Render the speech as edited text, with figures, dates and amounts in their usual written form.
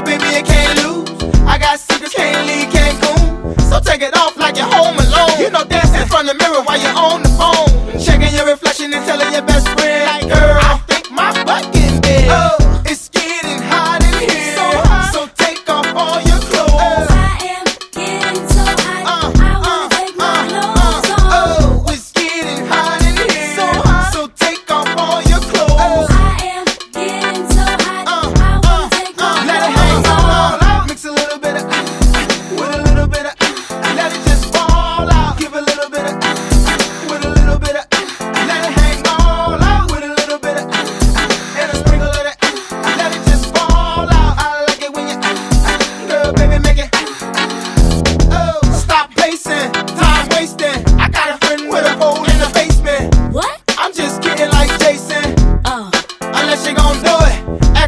So baby, you can't lose. I got secrets, can't leave Cancun. So take it off like you're home alone. You know, dance in front of the mirror while you're on the phone, checking your reflection and telling your best friend, like, girl, I think my butt getting big. Oh, it's getting hot in here, so hot. So take off all your clothes. I am getting so hot, I wanna take my clothes off. Oh, it's getting hot in here, so hot. So take off all your clothes. I am getting so hot, I wanna take my Let it hang clothes off. all out. Mix a little bit of with a little bit of let it just fall out. Give a little bit of with a little bit of let it hang all out. With a little bit of and a sprinkle of it. Let it just fall out. I like it when you girl, baby, make it. Oh, stop pacing, time wasting. I got a friend with a pole in the basement. What? I'm just kidding like Jason. Oh, Unless you gon' do it.